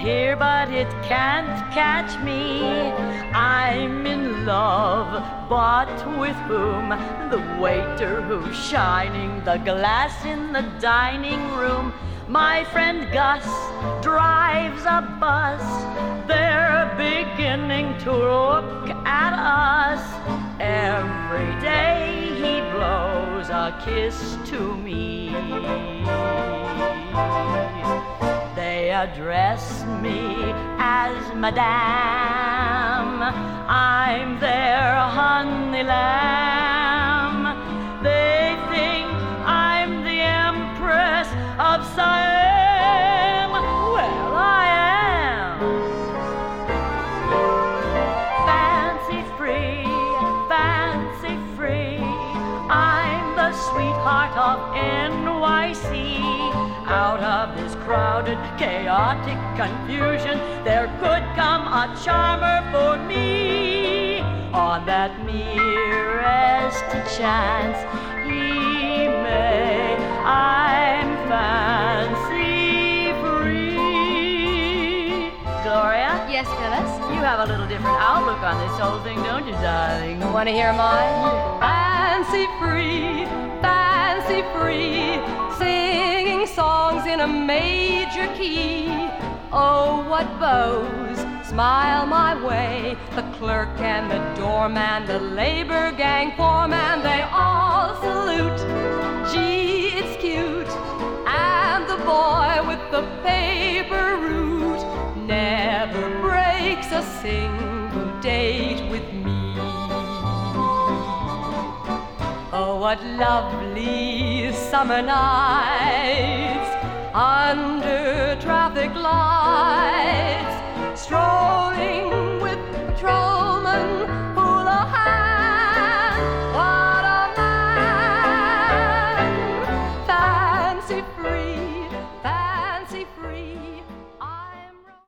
here, but it can't catch me. I'm in love, but with whom? The waiter who's shining the glass in the dining room. My friend Gus drives a bus. They're beginning to look at us. Every day he blows a kiss to me. They address me as Madame. I'm their honey lamb. They think I'm the Empress of Siam. Well, I am. Fancy free, fancy free. I'm the sweetheart of NYC. Out of this crowded, chaotic confusion, there could come a charmer for me. On that merest chance, he may. I'm fancy free. Gloria? Yes, Phyllis? You have a little different outlook on this whole thing, don't you, darling? Want to hear mine? Fancy free, singing songs in a major key. Oh, what beaux smile my way. The clerk and the doorman, the labor gang foreman, they all salute. Gee, it's cute. And the boy with the paper route never breaks a single date with me. Oh, what lovely summer nights under traffic lights.